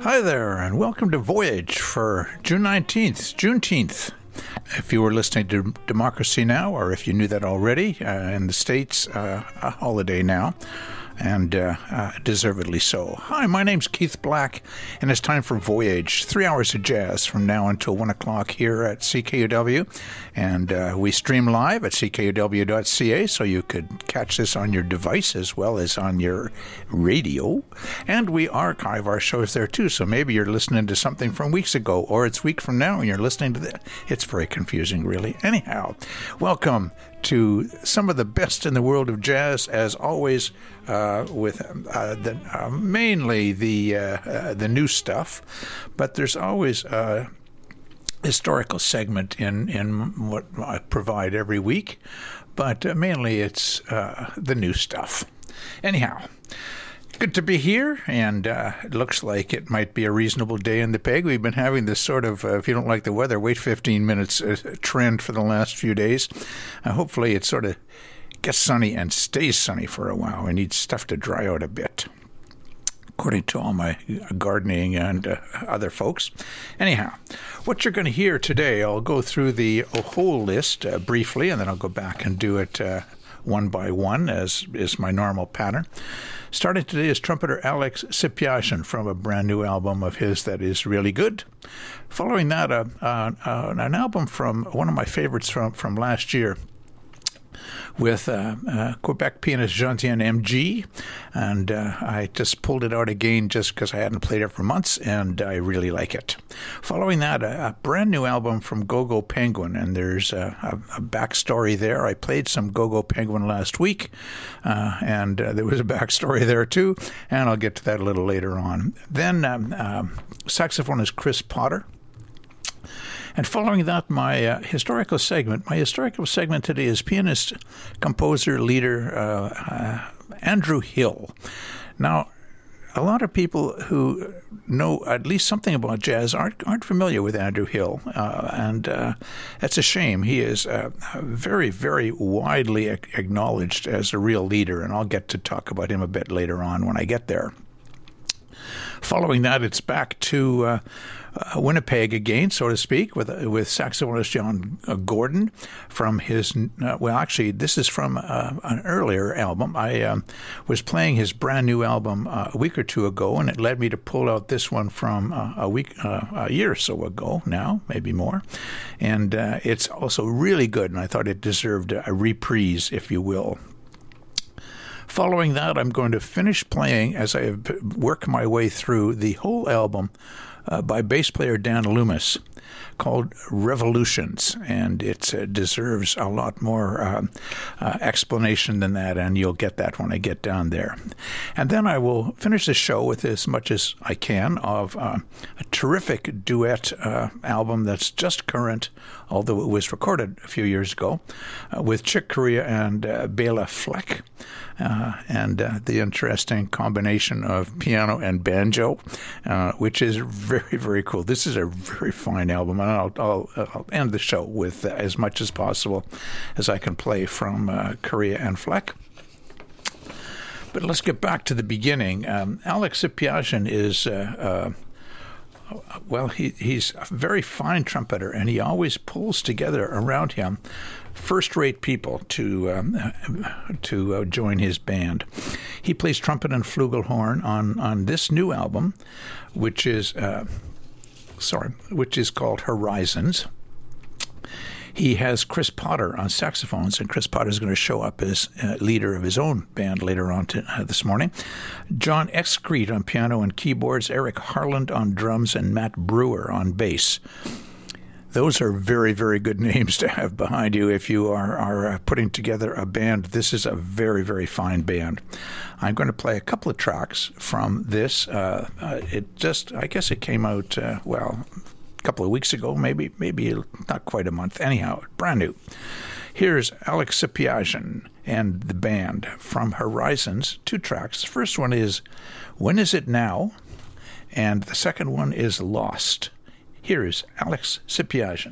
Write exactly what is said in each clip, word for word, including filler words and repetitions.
Hi there, and welcome to Voyage for June nineteenth, Juneteenth. If you were listening to Democracy Now!, or if you knew that already, uh, in the States, uh, a holiday now, and uh, uh, deservedly so. Hi, my name's Keith Black, and it's time for Voyage, three hours of jazz from now until one o'clock here at C K U W, and uh, we stream live at c k u w dot c a, so you could catch this on your device as well as on your radio, and we archive our shows there too, so maybe you're listening to something from weeks ago, or it's week from now and you're listening to that. It's very confusing, really. Anyhow, welcome to some of the best in the world of jazz, as always, uh, with uh, the, uh, mainly the uh, uh, the new stuff, but there's always a historical segment in, in what I provide every week, but uh, mainly it's uh, the new stuff. Anyhow, good to be here, and uh, it looks like it might be a reasonable day in the peg. We've been having this sort of, uh, if you don't like the weather, wait fifteen minutes uh, trend for the last few days. Uh, hopefully it sort of gets sunny and stays sunny for a while. We need stuff to dry out a bit, according to all my gardening and uh, other folks. Anyhow, what you're going to hear today, I'll go through the whole list uh, briefly, and then I'll go back and do it uh, one by one, as is my normal pattern. Starting today is trumpeter Alex Septyagin from a brand new album of his that is really good. Following that, uh, uh, uh, an album from one of my favorites from, from last year, with uh, uh, Quebec pianist Jean-Tien M G, and uh, I just pulled it out again just because I hadn't played it for months, and I really like it. Following that, a, a brand new album from Go-Go Penguin, and there's a, a, a backstory there. I played some Go-Go Penguin last week, uh, and uh, there was a backstory there too, and I'll get to that a little later on. Then um, um, saxophonist Chris Potter. And following that, my uh, historical segment. My historical segment today is pianist, composer, leader uh, uh, Andrew Hill. Now, a lot of people who know at least something about jazz aren't aren't familiar with Andrew Hill, uh, and uh, that's a shame. He is uh, very, very widely acknowledged as a real leader, and I'll get to talk about him a bit later on when I get there. Following that, it's back to uh, uh, Winnipeg again, so to speak, with with saxophonist John uh, Gordon from his, uh, well, actually, this is from uh, an earlier album. I um, was playing his brand new album uh, a week or two ago, and it led me to pull out this one from uh, a week, uh, a year or so ago now, maybe more. And uh, it's also really good, and I thought it deserved a reprise, if you will. Following that, I'm going to finish playing, as I work my way through, the whole album uh, by bass player Dan Loomis, called Revolutions, and it uh, deserves a lot more uh, uh, explanation than that, and you'll get that when I get down there. And then I will finish the show with as much as I can of uh, a terrific duet uh, album that's just current, although it was recorded a few years ago, uh, with Chick Corea and uh, Bela Fleck. Uh, and uh, the interesting combination of piano and banjo, uh, which is very, very cool. This is a very fine album, and I'll, I'll, I'll end the show with uh, as much as possible as I can play from uh, Corea and Fleck. But let's get back to the beginning. Um, Alex Septyagin is... Uh, uh, Well, he, he's a very fine trumpeter, and he always pulls together around him first-rate people to um, to uh, join his band. He plays trumpet and flugelhorn on, on this new album, which is uh, sorry, which is called Horizons. He has Chris Potter on saxophones, and Chris Potter is going to show up as uh, leader of his own band later on to, uh, this morning. John Excrete on piano and keyboards, Eric Harland on drums, and Matt Brewer on bass. Those are very, very good names to have behind you if you are, are uh, putting together a band. This is a very, very fine band. I'm going to play a couple of tracks from this. Uh, uh, it just, I guess it came out, uh, well... couple of weeks ago, maybe maybe not quite a month. Anyhow, brand new. Here's Alex Septyagin and the band from Horizons, two tracks. The first one is When Is It Now? And the second one is Lost. Here is Alex Septyagin.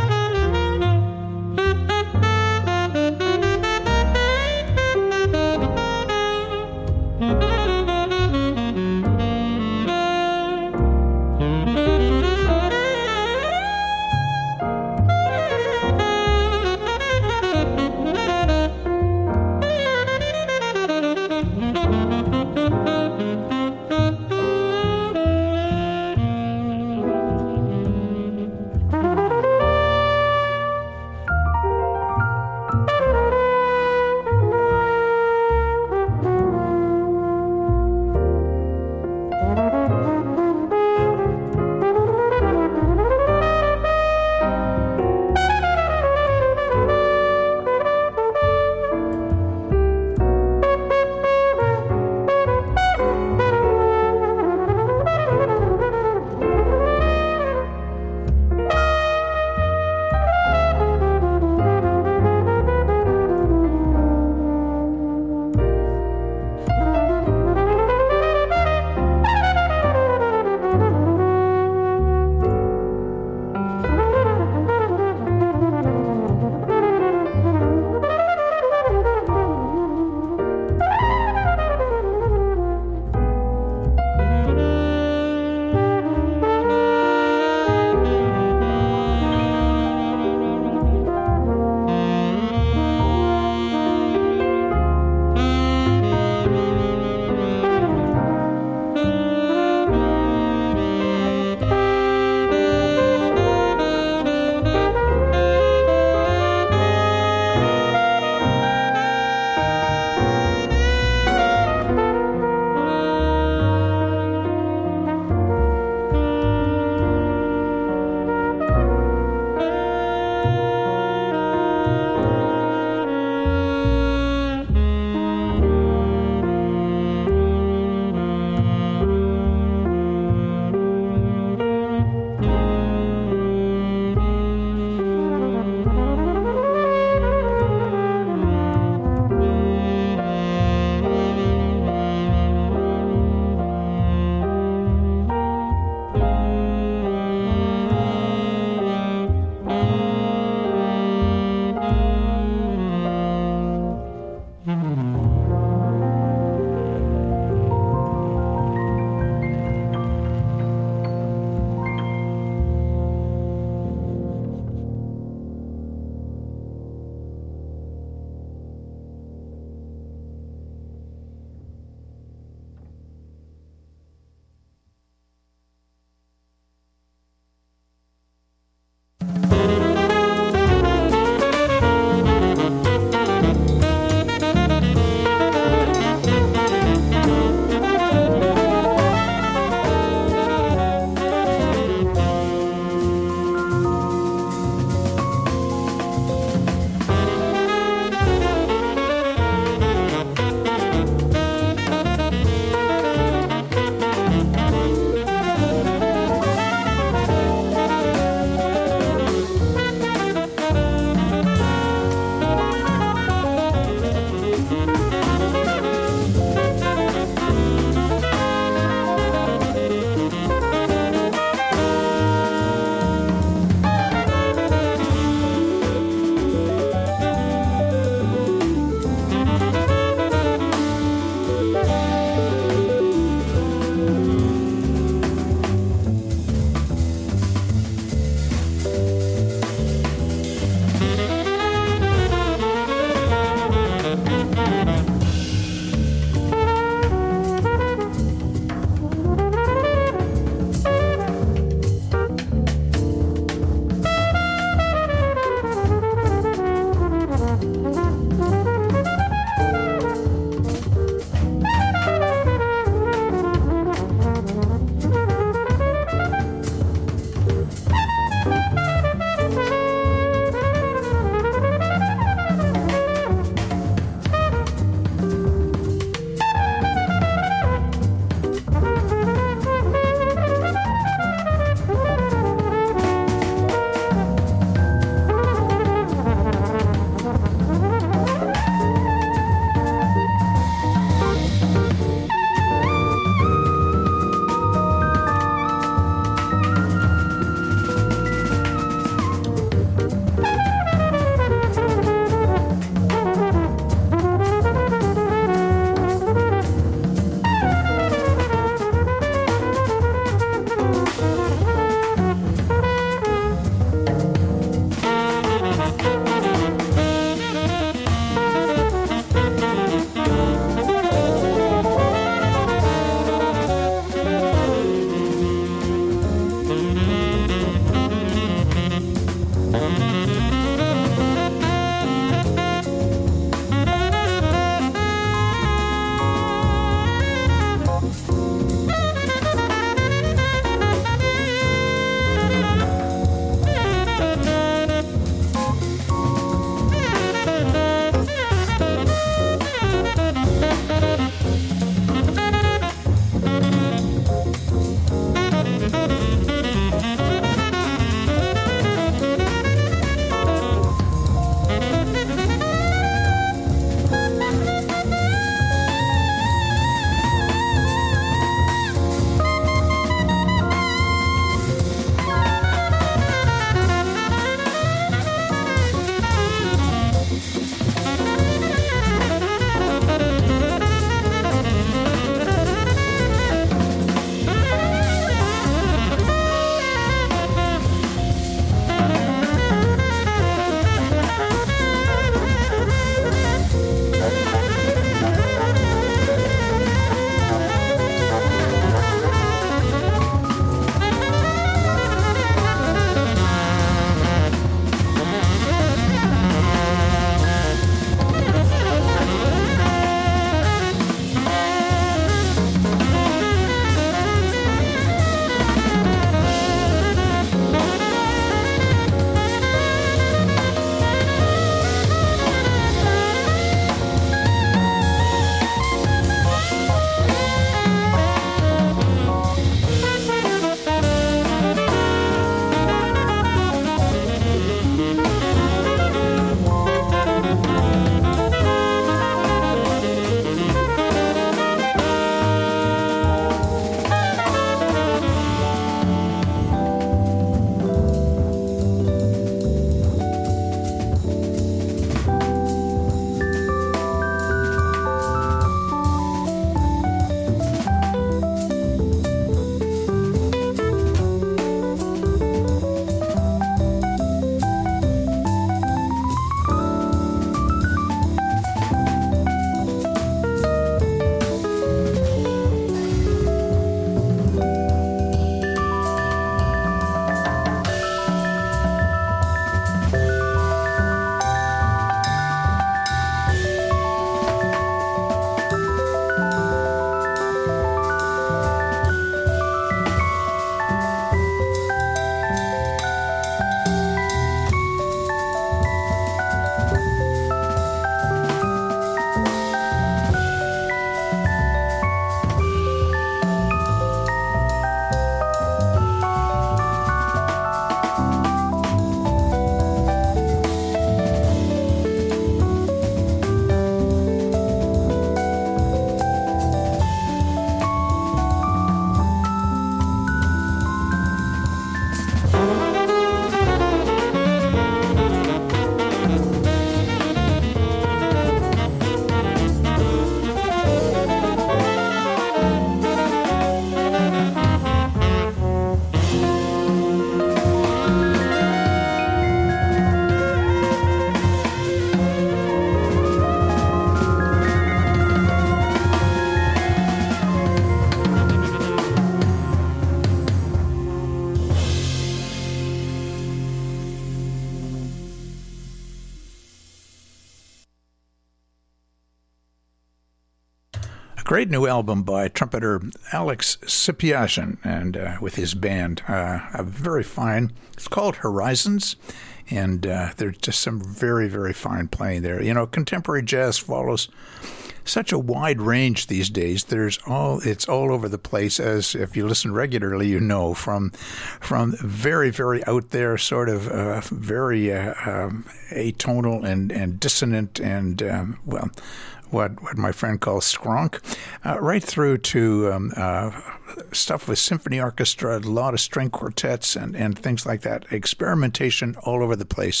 Great new album by trumpeter Alex Sipiagin and uh, with his band. Uh, a very fine. It's called Horizons, and uh, there's just some very, very fine playing there. You know, contemporary jazz follows such a wide range these days. There's all it's all over the place. As if you listen regularly, you know, from from very, very out there, sort of uh, very uh, um, atonal and and dissonant and um, well. What what my friend calls skronk, uh, right through to um, uh, stuff with symphony orchestra, a lot of string quartets and, and things like that. Experimentation all over the place.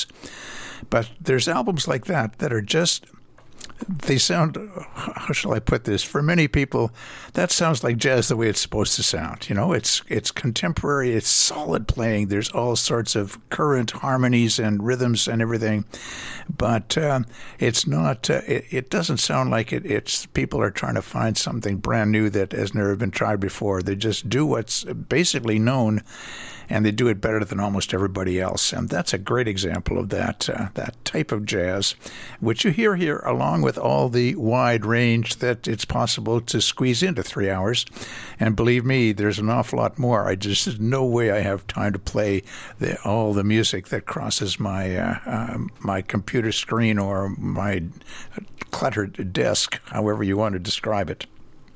But there's albums like that that are just, they sound, how shall I put this? For many people, that sounds like jazz the way it's supposed to sound. You know, it's it's contemporary, it's solid playing. There's all sorts of current harmonies and rhythms and everything. But uh, it's not, uh, it, it doesn't sound like it. It's people are trying to find something brand new that has never been tried before. They just do what's basically known, and they do it better than almost everybody else. And that's a great example of that uh, that type of jazz, which you hear here along with all the wide range that it's possible to squeeze into three hours. And believe me, there's an awful lot more. I just, there's no way I have time to play the, all the music that crosses my uh, uh, my computer screen or my cluttered desk, however you want to describe it.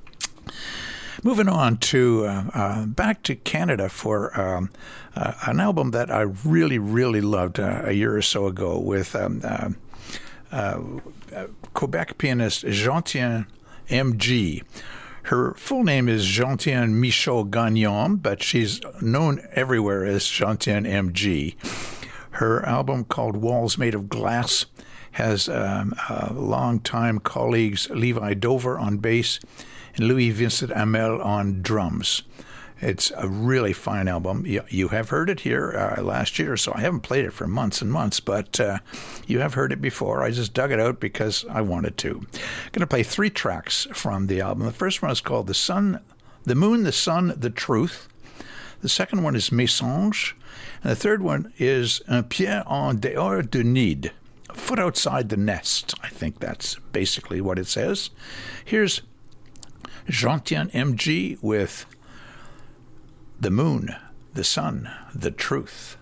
Moving on to uh, uh, back to Canada for um, uh, an album that I really, really loved uh, a year or so ago with um, uh, uh, Quebec pianist Jean-Tien M G. Her full name is Jean-Tien Michaud Gagnon, but she's known everywhere as Jean-Tien M G. Her album called Walls Made of Glass has um, uh, longtime colleagues Levi Dover on bass and Louis Vincent Hamel on drums. It's a really fine album. You, you have heard it here uh, last year, so I haven't played it for months and months, but uh, you have heard it before. I just dug it out because I wanted to. I'm going to play three tracks from the album. The first one is called The Sun, The Moon, The Sun, The Truth. The second one is Message. And the third one is Un pied en dehors du nid. A foot outside the nest. I think that's basically what it says. Here's Jean-Tien M G with The Moon, The Sun, The Truth.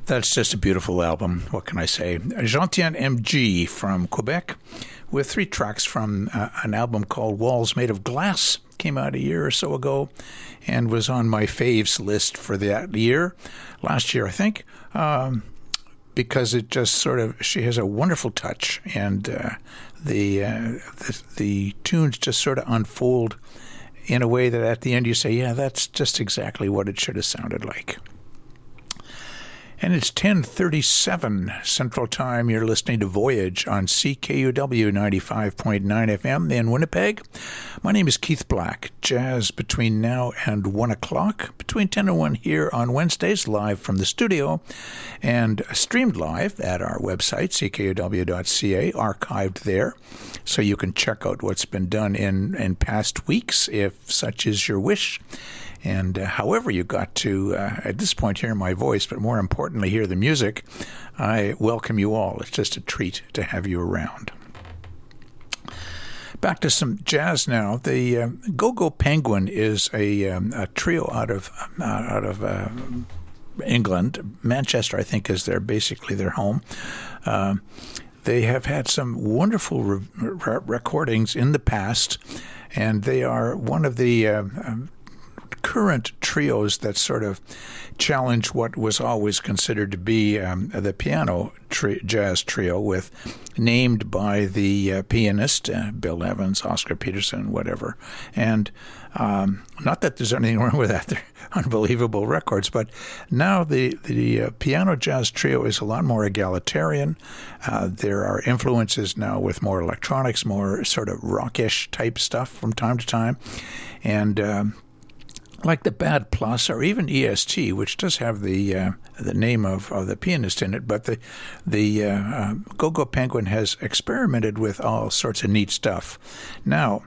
That's just a beautiful album. What can I say? Jean-Tien M G from Quebec with three tracks from uh, an album called Walls Made of Glass. Came out a year or so ago and was on my faves list for that year, last year, I think, um, because it just sort of, she has a wonderful touch, and uh, the, uh, the the tunes just sort of unfold in a way that at the end you say, yeah, that's just exactly what it should have sounded like. And it's ten thirty-seven Central Time. You're listening to Voyage on C K U W ninety-five point nine F M in Winnipeg. My name is Keith Black. Jazz between now and one o'clock, between ten and one here on Wednesdays, live from the studio, and streamed live at our website, C K U W dot C A, archived there, so you can check out what's been done in, in past weeks, if such is your wish. And uh, however you got to, uh, at this point, hear my voice, but more importantly, hear the music, I welcome you all. It's just a treat to have you around. Back to some jazz now. The uh, Go-Go Penguin is a, um, a trio out of uh, out of uh, England. Manchester, I think, is their basically their home. Uh, they have had some wonderful re- re- recordings in the past, and they are one of the uh, um, current trios that sort of challenge what was always considered to be um, the piano tri- jazz trio, with named by the uh, pianist uh, Bill Evans, Oscar Peterson, whatever. And um, not that there's anything wrong with that; they're unbelievable records. But now the the uh, piano jazz trio is a lot more egalitarian. Uh, there are influences now with more electronics, more sort of rockish type stuff from time to time, and um, like the Bad Plus or even E S T, which does have the uh, the name of, of the pianist in it, but the the uh, uh, Go-Go Penguin has experimented with all sorts of neat stuff. Now,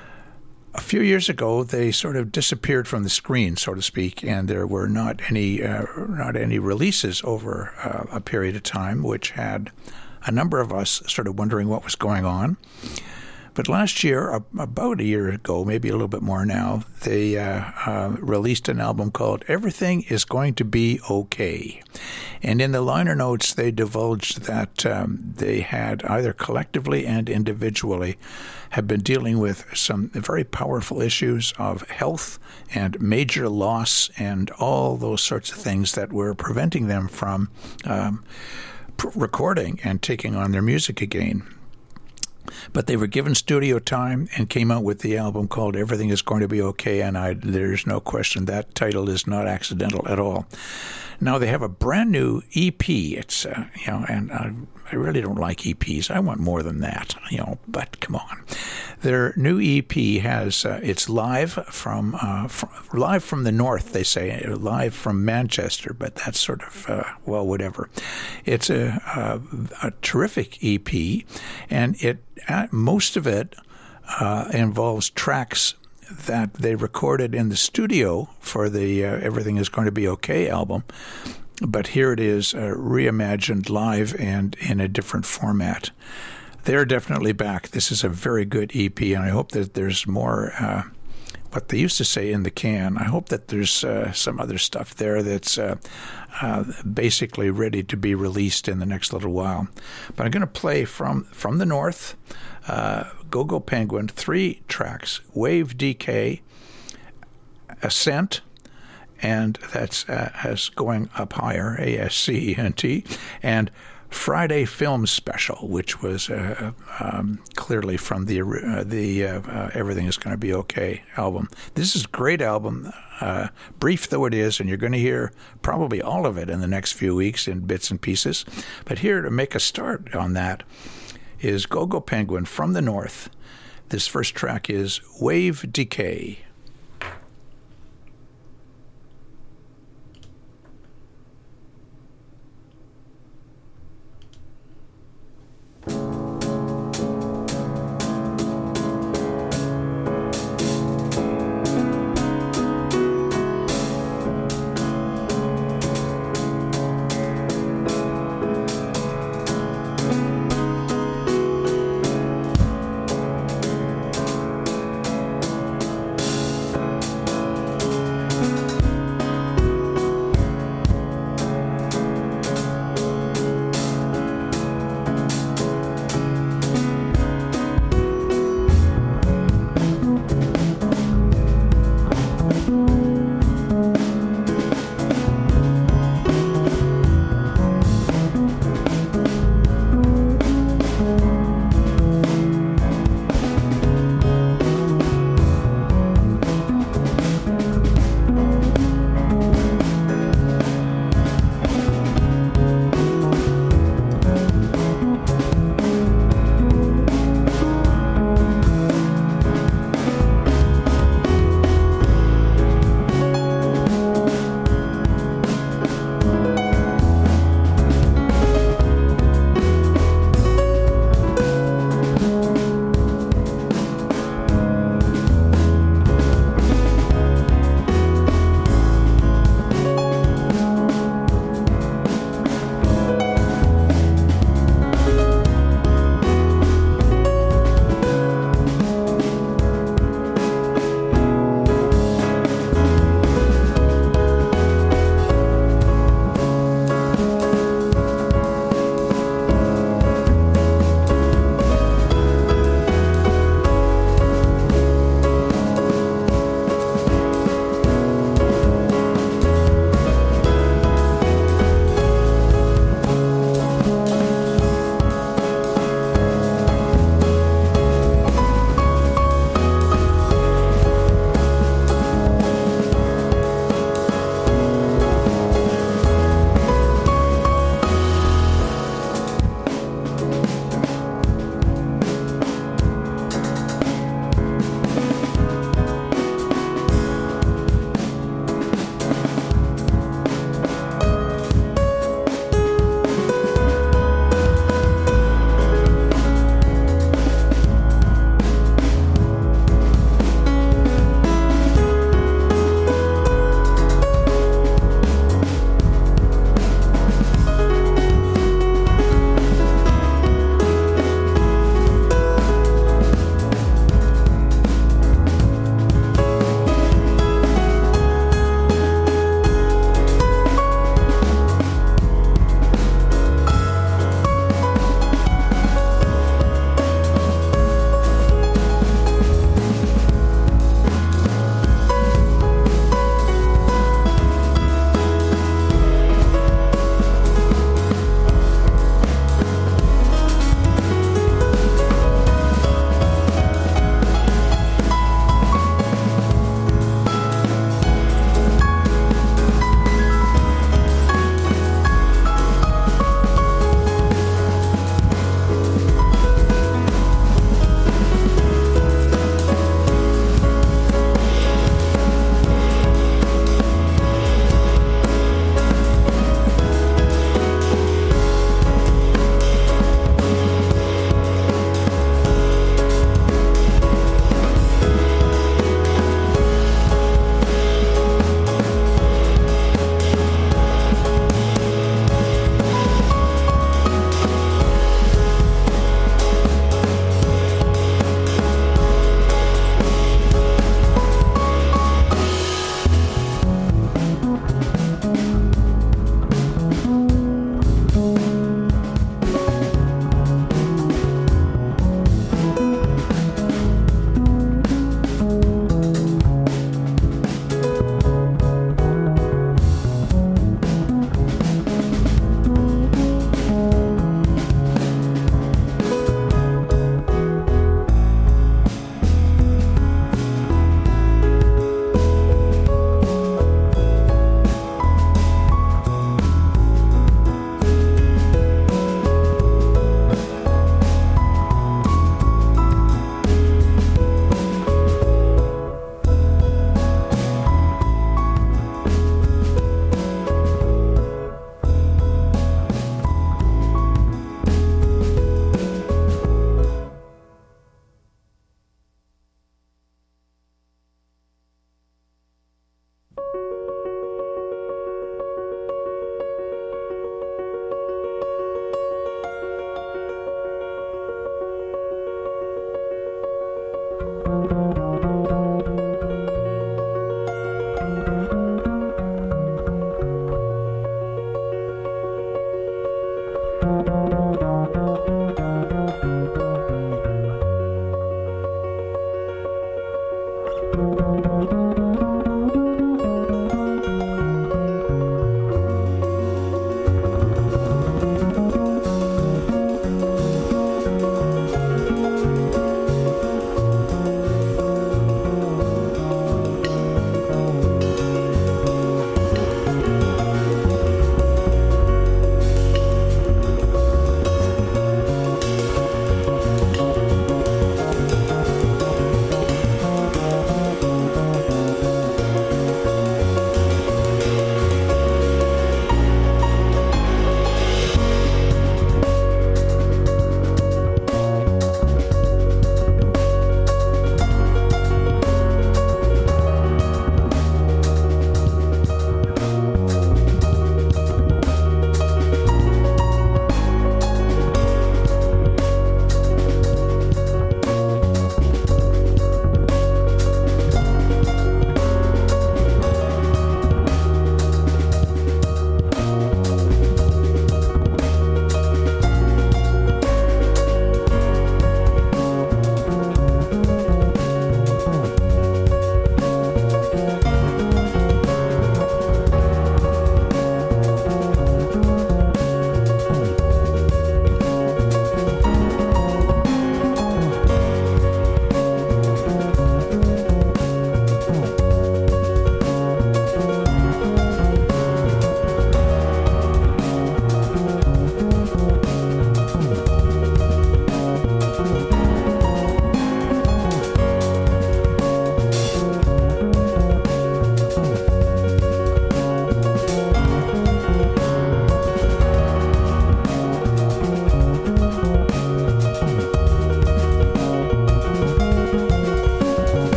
a few years ago, they sort of disappeared from the screen, so to speak, and there were not any uh, not any releases over uh, a period of time, which had a number of us sort of wondering what was going on. But last year, about a year ago, maybe a little bit more now, they uh, uh, released an album called Everything Is Going to Be Okay. And in the liner notes, they divulged that um, they had either collectively and individually have been dealing with some very powerful issues of health and major loss and all those sorts of things that were preventing them from um, pr- recording and taking on their music again. But they were given studio time and came out with the album called Everything Is Going to Be Okay, and I, there's no question that title is not accidental at all. Now they have a brand new E P. It's uh, you know, and I, I really don't like E Ps. I want more than that, you know. But come on, their new E P has uh, it's live from, uh, from live from the north. They say live from Manchester, but that's sort of uh, well, whatever. It's a, a a terrific E P, and it uh, most of it uh, involves tracks that they recorded in the studio for the uh, Everything Is Going to Be Okay album. But here it is uh, reimagined live and in a different format. They're definitely back. This is a very good E P, and I hope that there's more, uh, what they used to say, in the can. I hope that there's uh, some other stuff there that's uh, uh, basically ready to be released in the next little while. But I'm going to play from, from the north, uh, Go-Go Penguin, three tracks: Wave D K, Ascent, and that's uh, as going up higher, A S C E N T, and Friday Film Special, which was uh, um, clearly from the uh, the uh, uh, Everything Is Going to Be Okay album. This is a great album, uh, brief though it is, and you're going to hear probably all of it in the next few weeks in bits and pieces. But here to make a start on that is Go-Go Penguin from the north. This first track is Wave Decay.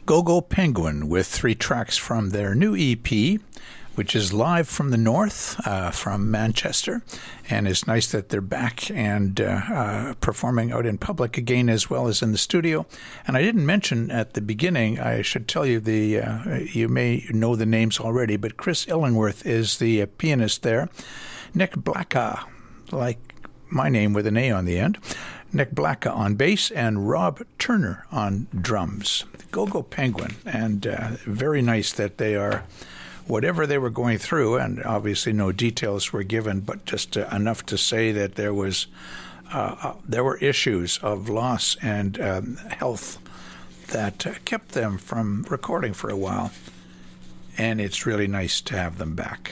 Go-Go Penguin with three tracks from their new E P, which is live from the north, uh, from Manchester. And it's nice that they're back and uh, uh, performing out in public again as well as in the studio. And I didn't mention at the beginning, I should tell you, the uh, you may know the names already, but Chris Illingworth is the uh, pianist there. Nick Blacka, like my name with an A on the end. Nick Blacka on bass, and Rob Turner on drums. Go-Go Penguin, and uh, very nice that they are, whatever they were going through, and obviously no details were given, but just uh, enough to say that there was uh, uh, there were issues of loss and um, health that uh, kept them from recording for a while, and it's really nice to have them back.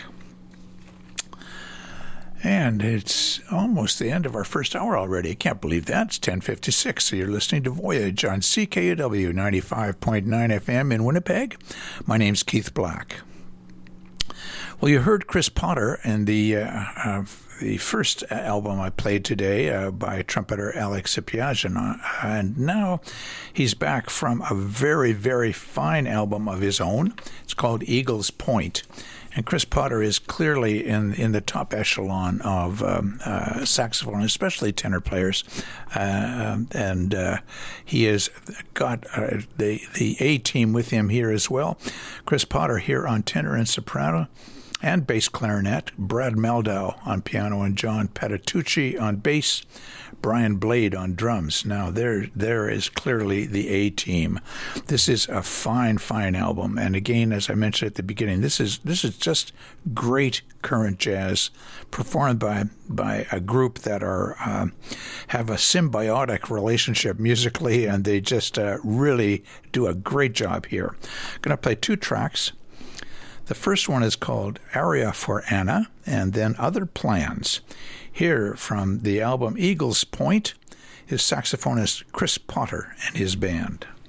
And it's almost the end of our first hour already. I can't believe that. It's ten fifty-six, so you're listening to Voyage on C K U W ninety-five point nine F M in Winnipeg. My name's Keith Black. Well, you heard Chris Potter in the uh, uh, the first album I played today uh, by trumpeter Alex Sipiagin, and now he's back from a very, very fine album of his own. It's called Eagles Point. And Chris Potter is clearly in, in the top echelon of um, uh, saxophone, especially tenor players. Uh, and uh, he has got uh, the, the A-team with him here as well. Chris Potter here on tenor and soprano and bass clarinet. Brad Meldau on piano and John Patitucci on bass. Brian Blade on drums. Now, there there is clearly the A-team. This is a fine, fine album. And again, as I mentioned at the beginning, this is this is just great current jazz performed by by a group that are uh, have a symbiotic relationship musically, and they just uh, really do a great job here. I'm going to play two tracks. The first one is called Aria for Anna, and then Other Plans. Here from the album Eagles Point is saxophonist Chris Potter and his band.